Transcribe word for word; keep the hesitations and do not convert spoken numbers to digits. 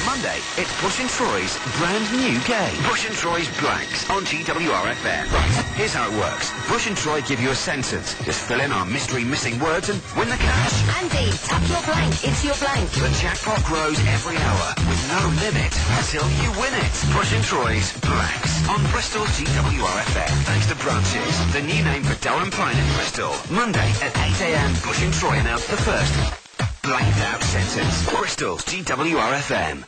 Monday, it's Bush and Troy's brand new game. Bush and Troy's Blanks on G W R F M. Right, here's how it works. Bush and Troy give you a sentence. Just fill in our mystery missing words and win the cash. Andy, tap your blank into your blank. The jackpot grows every hour with no limit until you win it. Bush and Troy's Blanks on Bristol's G W R F M. Thanks to Branches, the new name for Durham Pine in Bristol. Monday at eight a m, Bush and Troy announce the first blanked out sentence. Bristol's G W R F M.